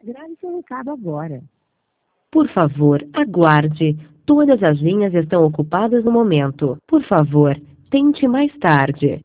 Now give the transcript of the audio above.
Grave seu recado agora. Por favor, aguarde. Todas as linhas estão ocupadas no momento. Por favor, tente mais tarde.